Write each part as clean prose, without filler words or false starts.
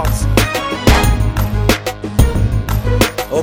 Records. Ok.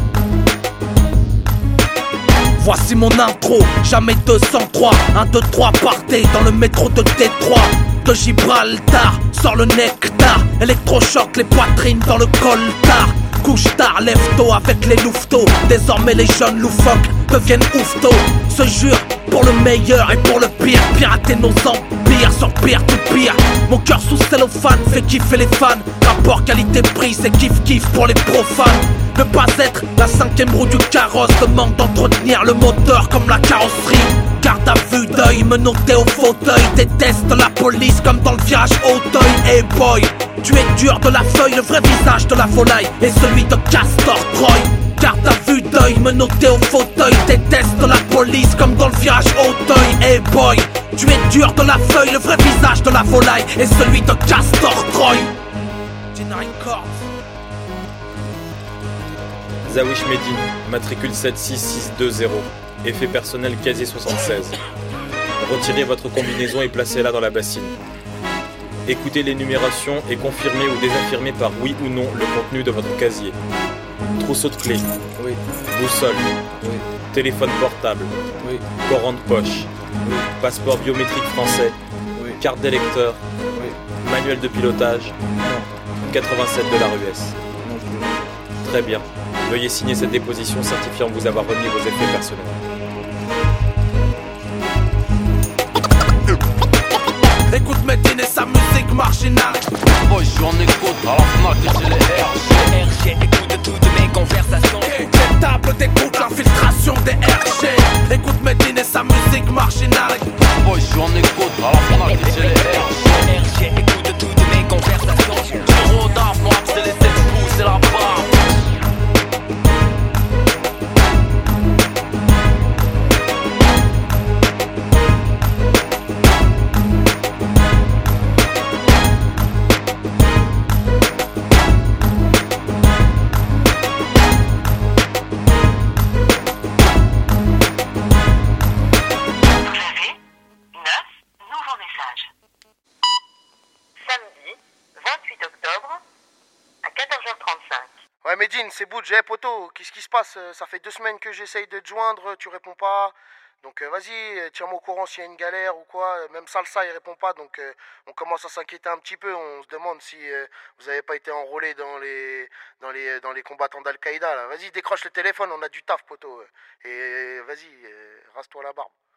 Voici mon intro, jamais 203. 1, 2, 3, partez dans le métro de Détroit. De Gibraltar, sort le nectar. Électrochoc, les poitrines dans le coltard. Couche tard, lève tôt avec les louveteaux. Désormais les jeunes loufoques deviennent ouftos. Se jure pour le meilleur et pour le pire. Pirater nos empires sur pire to pire. Mon cœur sous cellophane fait kiffer les fans. Rapport qualité-prix, c'est kiff-kiff pour les profanes. Ne pas être la cinquième roue du carrosse demande d'entretenir le moteur comme la carrosserie. Garde à vue d'œil, menotté au fauteuil. Déteste la police comme dans le virage Auteuil. Hey boy, tu es dur de la feuille, le vrai visage de la volaille et celui de Castor Troy. Garde à vue d'œil, menotté au fauteuil. Déteste la police comme dans le virage Auteuil. Hey boy, tu es dur de la feuille, le vrai visage de la volaille et celui de Castor Troy. Gina Records. Zawish Medine, matricule 76620. Effet personnel casier 76. Retirez votre combinaison et placez-la dans la bassine. Écoutez l'énumération et confirmez ou désaffirmez par oui ou non le contenu de votre casier. Trousseau de clés. Oui. Boussole. Oui. Téléphone portable. Oui. Coran de poche. Oui. Passeport biométrique français. Oui. Carte d'électeur. Oui. Manuel de pilotage. Non. 87 $ US. Non plus. Très bien. Veuillez signer cette déposition certifiant vous avoir remis vos effets personnels. Écoute Medine et sa musique marginale. Boy, je suis en écoute, à la FNAC et j'ai les RG. Écoute toutes mes conversations. Quelle table d'écoute, l'infiltration des RG. Écoute Medine et sa musique marginale. Boy, je suis en écoute, à la FNAC et j'ai les RG, écoute toutes mes conversations. Giro d'af, moi c'est les 7 pouces et la barre. Ouais Medine, c'est Boudj, hey poto, qu'est-ce qui se passe? Ça fait 2 semaines que j'essaye de te joindre, tu réponds pas. Donc vas-y, tiens-moi au courant s'il y a une galère ou quoi. Même Salsa il répond pas, donc on commence à s'inquiéter un petit peu. On se demande si vous avez pas été enrôlé dans les combattants d'Al-Qaïda là. Vas-y, décroche le téléphone, on a du taf poto. Et vas-y, rase-toi la barbe.